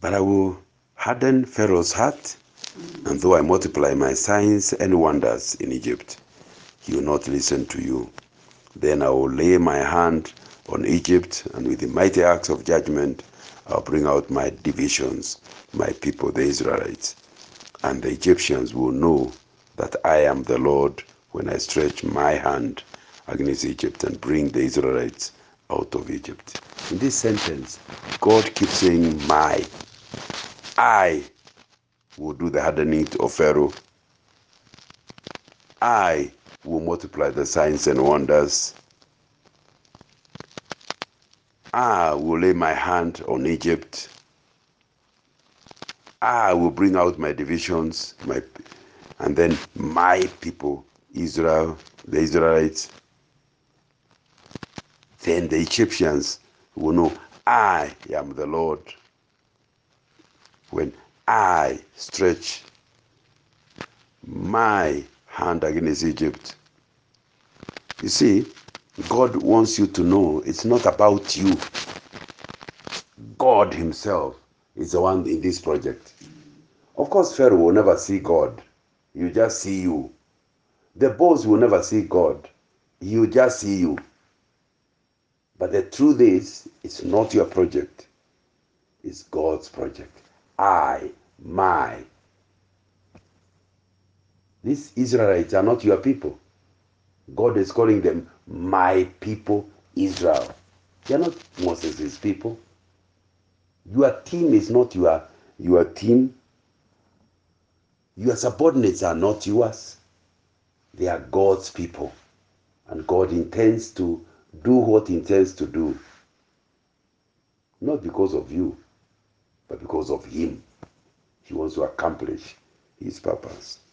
But I will harden Pharaoh's heart, and though I multiply my signs and wonders in Egypt, he will not listen to you. Then I will lay my hand on Egypt, and with the mighty acts of judgment, I'll bring out my divisions, my people, the Israelites. And the Egyptians will know that I am the Lord when I stretch my hand against Egypt and bring the Israelites out of Egypt. In this sentence, God keeps saying, my. I will do the hardening of Pharaoh. I will multiply the signs and wonders. I will lay my hand on Egypt. I will bring out my divisions, and then my people, Israel, the Israelites. Then the Egyptians will know I am the Lord when I stretch my hand against Egypt. You see, God wants you to know it's not about you. God himself is the one in this project. Of course, Pharaoh will never see God. He will just see you. The boss will never see God. He will just see you. But the truth is, it's not your project. It's God's project. My. These Israelites are not your people. God is calling them my people, Israel. They are not Moses' people. Your team is not your team. Your subordinates are not yours. They are God's people. And God intends to do what he intends to do. Not because of you, but because of him. He wants to accomplish his purpose.